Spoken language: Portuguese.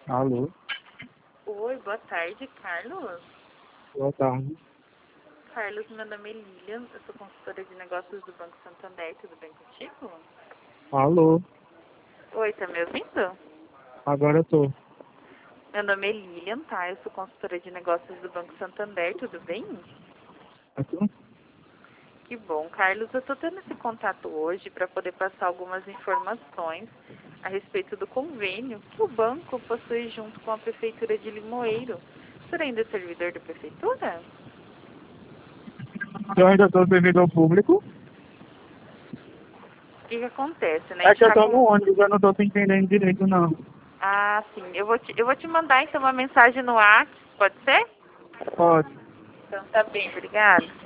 Alô, Oi, boa tarde, Carlos. boa tarde. Carlos, meu nome é Lilian, eu sou consultora de negócios do Banco Santander, tudo bem contigo? Alô, Oi, tá me ouvindo? agora eu tô. Meu nome é Lilian, tá? Eu sou consultora de negócios do Banco Santander, tudo bem? Certo? Que bom, Carlos, eu tô tendo esse contato hoje para poder passar algumas informações a respeito do convênio que o banco possui junto com a Prefeitura de Limoeiro. O senhor ainda é servidor da Prefeitura? Eu ainda tô servidor público. O que que acontece, né? A É gente que eu tá tô com... no ônibus, eu não tô te entendendo direito, não. Ah, sim. Eu vou te mandar então uma mensagem no WhatsApp, pode ser? Pode. Então tá bem, obrigada.